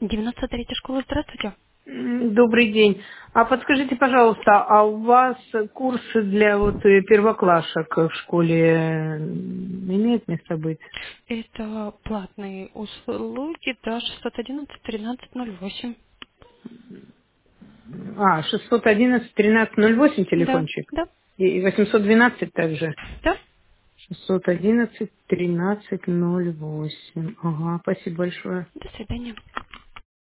93-я школа, здравствуйте. Добрый день. А подскажите, пожалуйста, а у вас курсы для первоклашек в школе имеют место быть? Это платные услуги, да, 611-1308. 611-1308 Да, телефончик. да, И 812 также. да. 611-1308. Ага, спасибо большое. До свидания.